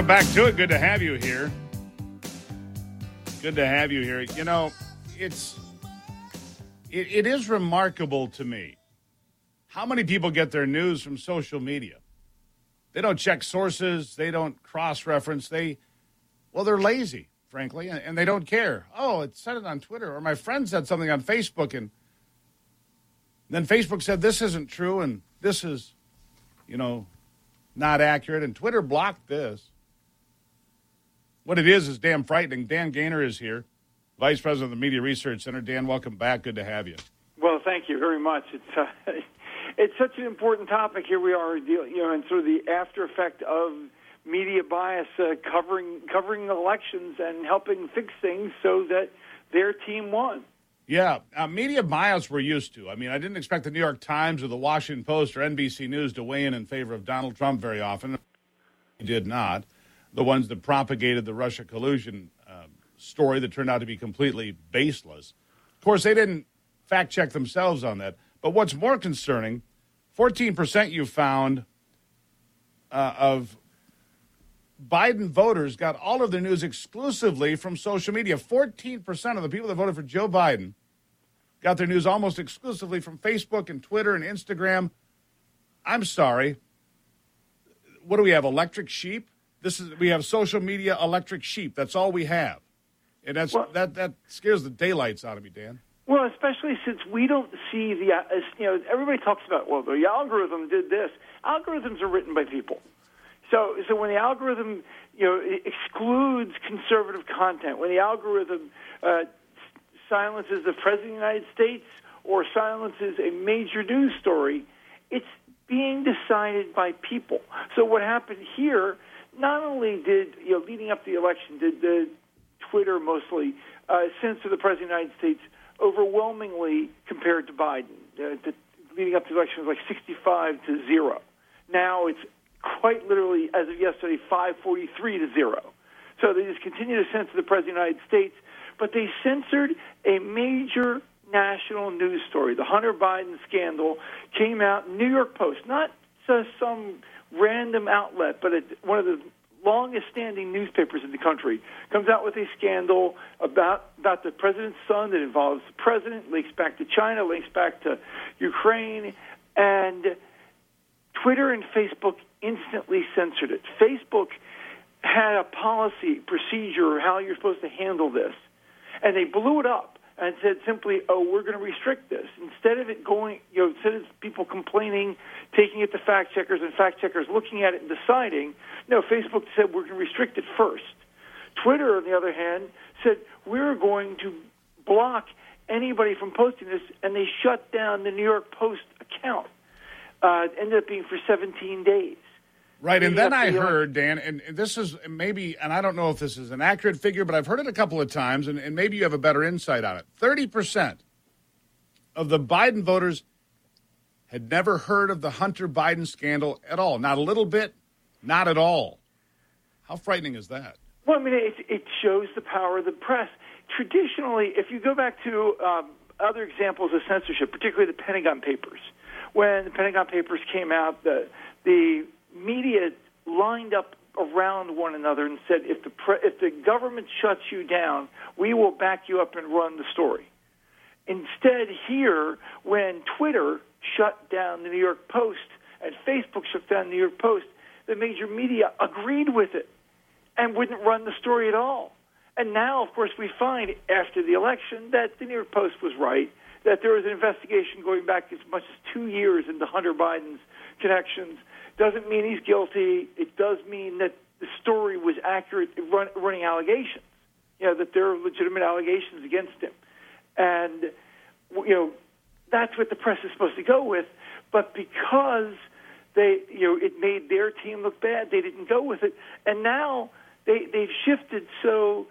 Welcome back to it. Good to have you here. Good to have you here. You know, it is remarkable to me how many people get their news from social media. They don't check sources. They don't cross-reference. They're lazy, frankly, and they don't care. Oh, it said it on Twitter, or my friend said something on Facebook, and then Facebook said this isn't true, and this is, not accurate, and Twitter blocked this. What it is damn frightening. Dan Gaynor is here, Vice President of the Media Research Center. Dan, welcome back. Good to have you. Well, thank you very much. It's such an important topic. Here we are, and sort of the after effect of media bias covering elections and helping fix things so that their team won. Yeah, media bias we're used to. I mean, I didn't expect the New York Times or the Washington Post or NBC News to weigh in favor of Donald Trump very often. They did not. The ones that propagated the Russia collusion story that turned out to be completely baseless. Of course, they didn't fact-check themselves on that. But what's more concerning, 14% you found of Biden voters got all of their news exclusively from social media. 14% of the people that voted for Joe Biden got their news almost exclusively from Facebook and Twitter and Instagram. I'm sorry. What do we have, electric sheep? We have social media electric sheep. That's all we have. And that scares the daylights out of me, Dan. Well, especially since we don't see everybody talks about, well, the algorithm did this. Algorithms are written by people. So when the algorithm, excludes conservative content, when the algorithm silences the President of the United States or silences a major news story, it's being decided by people. So what happened here, not only did, leading up to the election, did the Twitter mostly censor the President of the United States overwhelmingly compared to Biden. Leading up to the election was like 65-0. Now it's quite literally, as of yesterday, 543-0. So they just continue to censor the President of the United States, but they censored a major national news story. The Hunter Biden scandal came out in New York Post, not just some random outlet, but one of the longest-standing newspapers in the country comes out with a scandal about the president's son that involves the president, links back to China, links back to Ukraine, and Twitter and Facebook instantly censored it. Facebook had a policy, procedure, how you're supposed to handle this, and they blew it up and said simply, we're going to restrict this. Instead of it going, instead of people complaining, taking it to fact checkers and fact checkers looking at it and deciding, no, Facebook said we're going to restrict it first. Twitter, on the other hand, said we're going to block anybody from posting this, and they shut down the New York Post account. Ended up being for 17 days. Right, and then I heard, Dan, and this is maybe, and I don't know if this is an accurate figure, but I've heard it a couple of times, and maybe you have a better insight on it. 30% of the Biden voters had never heard of the Hunter Biden scandal at all. Not a little bit, not at all. How frightening is that? Well, I mean, it shows the power of the press. Traditionally, if you go back to other examples of censorship, particularly the Pentagon Papers, when the Pentagon Papers came out, the media lined up around one another and said, if the government shuts you down, we will back you up and run the story. Instead, here, when Twitter shut down the New York Post and Facebook shut down the New York Post, the major media agreed with it and wouldn't run the story at all. And now, of course, we find after the election that the New York Post was right, that there was an investigation going back as much as 2 years into Hunter Biden's connections. Doesn't mean he's guilty. It does mean that the story was accurate, running allegations, that there are legitimate allegations against him. And, that's what the press is supposed to go with. But because it made their team look bad, they didn't go with it. And now they've shifted so,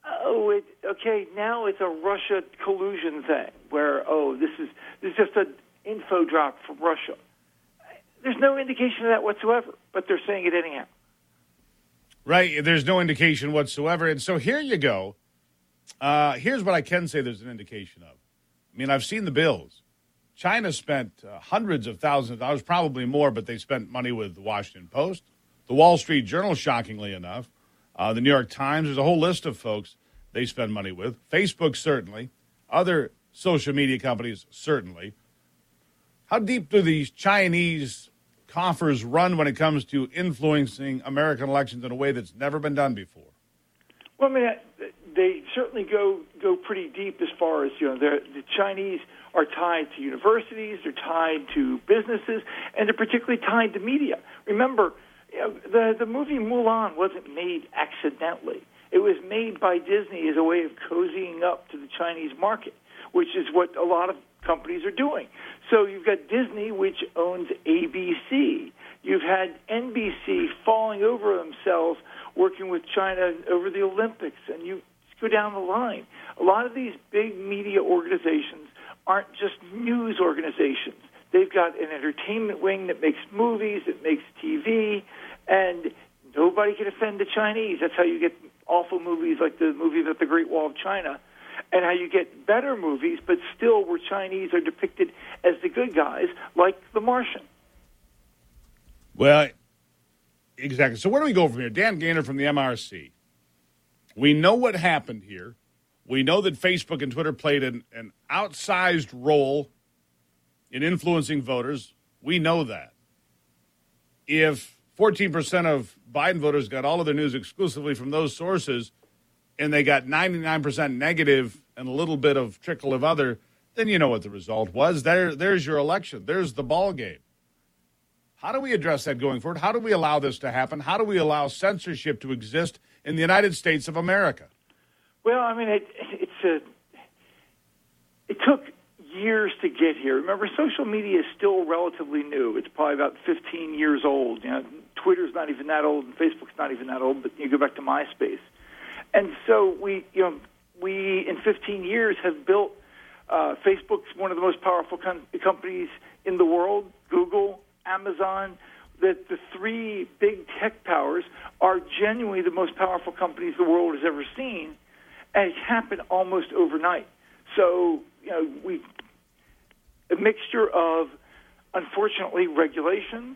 now it's a Russia collusion thing where, this is just an info drop from Russia. There's no indication of that whatsoever, but they're saying it anyhow. Right. There's no indication whatsoever. And so here you go. Here's what I can say there's an indication of. I mean, I've seen the bills. China spent hundreds of thousands of dollars, probably more, but they spent money with the Washington Post, The Wall Street Journal, shockingly enough. The New York Times, there's a whole list of folks they spend money with. Facebook, certainly. Other social media companies, certainly. How deep do these Chinese coffers run when it comes to influencing American elections in a way that's never been done before? Well, I mean, they certainly go pretty deep as far as, the Chinese are tied to universities, they're tied to businesses, and they're particularly tied to media. Remember, the movie Mulan wasn't made accidentally. It was made by Disney as a way of cozying up to the Chinese market, which is what a lot of companies are doing. So you've got Disney, which owns ABC. You've had NBC falling over themselves working with China over the Olympics, and you go down the line. A lot of these big media organizations aren't just news organizations. They've got an entertainment wing that makes movies, that makes TV, and nobody can offend the Chinese. That's how you get awful movies like the movie about the Great Wall of China, and how you get better movies, but still where Chinese are depicted as the good guys, like The Martian. Well, exactly. So where do we go from here? Dan Gaynor from the MRC. We know what happened here. We know that Facebook and Twitter played an outsized role in influencing voters. We know that. If 14% of Biden voters got all of their news exclusively from those sources, and they got 99% negative and a little bit of trickle of other, then you know what the result was. There's your election. There's the ball game. How do we address that going forward? How do we allow this to happen? How do we allow censorship to exist in the United States of America? Well, I mean, it took years to get here. Remember, social media is still relatively new. It's probably about 15 years old. Twitter's not even that old, and Facebook's not even that old, but you go back to MySpace. And so we in 15 years have built Facebook's one of the most powerful companies in the world, Google, Amazon, that the three big tech powers are genuinely the most powerful companies the world has ever seen, and it happened almost overnight. So, a mixture of, unfortunately, regulation,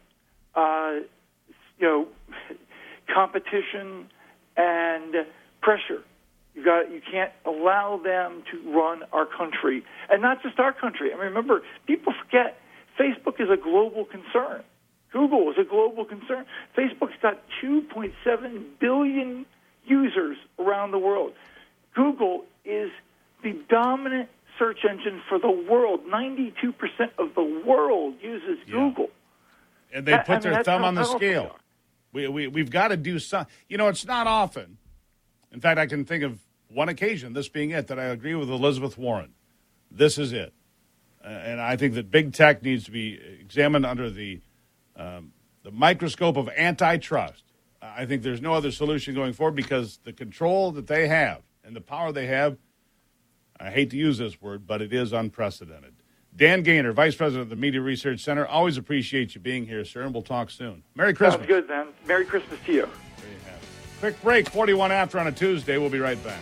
competition, and pressure. You can't allow them to run our country, and not just our country. I mean, remember, people forget Facebook is a global concern. Google is a global concern. Facebook's got 2.7 billion users around the world. Google is the dominant search engine for the world. 92% of the world uses Google. And they put their thumb on the scale. We've got to do something. It's not often. In fact, I can think of one occasion, this being it, that I agree with Elizabeth Warren. This is it. And I think that big tech needs to be examined under the microscope of antitrust. I think there's no other solution going forward because the control that they have and the power they have, I hate to use this word, but it is unprecedented. Dan Gaynor, Vice President of the Media Research Center, always appreciate you being here, sir, and we'll talk soon. Merry Christmas. Sounds good, man. Merry Christmas to you. There you have it. Quick break, 41 after on a Tuesday. We'll be right back.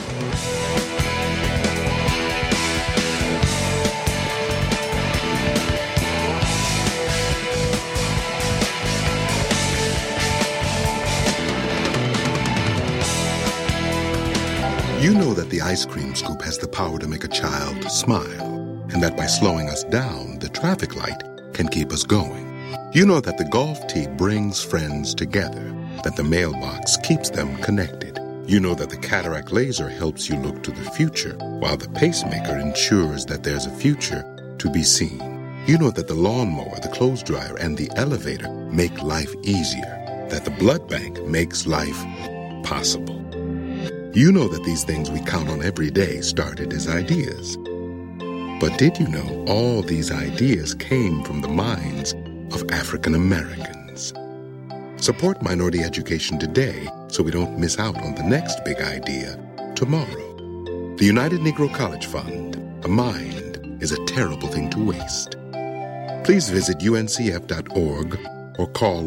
You know that the ice cream scoop has the power to make a child smile, and that by slowing us down, the traffic light can keep us going. You know that the golf tee brings friends together, that the mailbox keeps them connected. You know that the cataract laser helps you look to the future, while the pacemaker ensures that there's a future to be seen. You know that the lawnmower, the clothes dryer, and the elevator make life easier, that the blood bank makes life possible. You know that these things we count on every day started as ideas. But did you know all these ideas came from the minds of African Americans? Support minority education today so we don't miss out on the next big idea tomorrow. The United Negro College Fund. A mind is a terrible thing to waste. Please visit uncf.org or call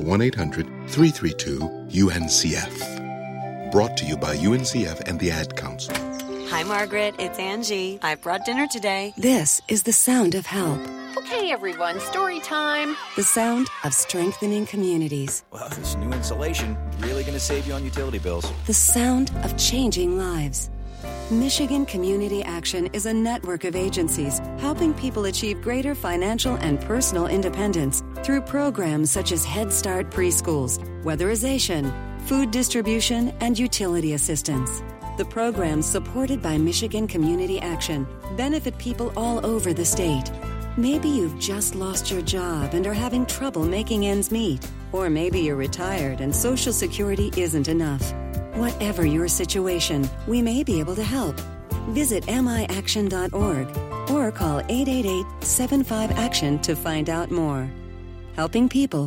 1-800-332-UNCF. Brought to you by UNCF and the Ad Council. Hi, Margaret. It's Angie. I brought dinner today. This is the sound of help. Okay, everyone, story time. The sound of strengthening communities. Well, this new insulation really going to save you on utility bills. The sound of changing lives. Michigan Community Action is a network of agencies helping people achieve greater financial and personal independence through programs such as Head Start preschools, weatherization, food distribution, and utility assistance. The programs supported by Michigan Community Action benefit people all over the state. Maybe you've just lost your job and are having trouble making ends meet. Or maybe you're retired and Social Security isn't enough. Whatever your situation, we may be able to help. Visit miaction.org or call 888-75-ACTION to find out more. Helping people.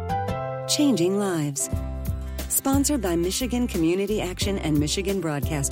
Changing lives. Sponsored by Michigan Community Action and Michigan Broadcasting.